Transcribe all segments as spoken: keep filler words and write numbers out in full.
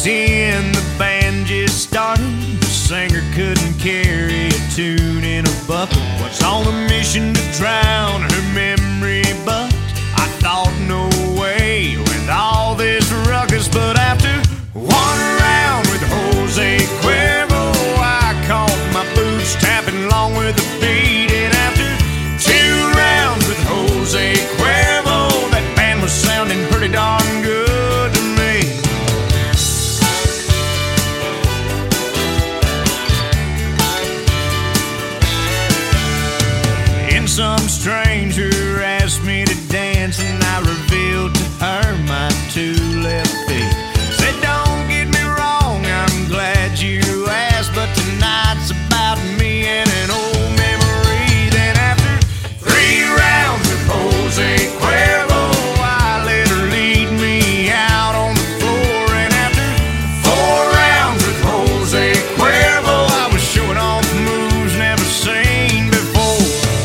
in, the band just started. The singer couldn't carry a tune in a bucket. Was on a mission to drown her memory, but I thought no way with all this ruckus. But after one round with Jose Cuervo, I caught my boots tapping along with the beat. And after two rounds with Jose Cuervo, that band was sounding pretty darn good to me. And some stranger asked me to dance, and I revealed to her my two left feet. Said, don't get me wrong, I'm glad you asked, but tonight's about me and an old memory. Then after three rounds with Jose Cuervo, I let her lead me out on the floor. And after four rounds with Jose Cuervo, I was showing off moves never seen before.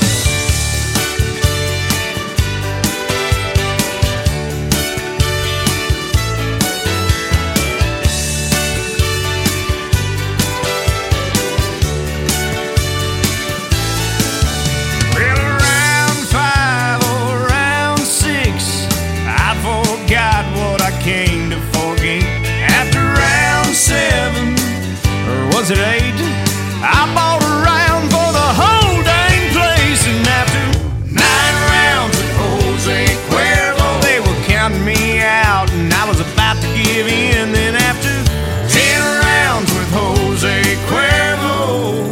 Well, round five or round six, I forgot what I came to forget. After round seven, or was it eight, I bought a round for the whole dang place. And after nine rounds with Jose Cuervo, they were counting me out, and I was about to give in. Then after ten rounds with Jose Cuervo,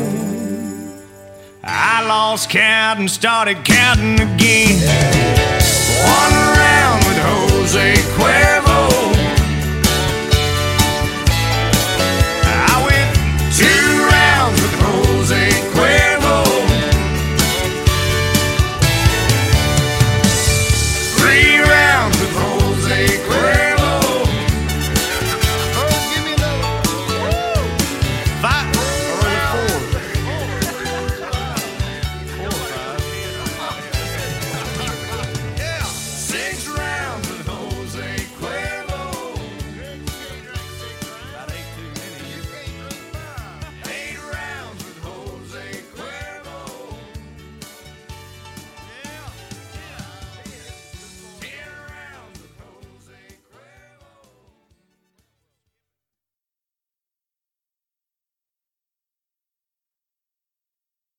I lost count and started counting again. One round with Jose Cuervo,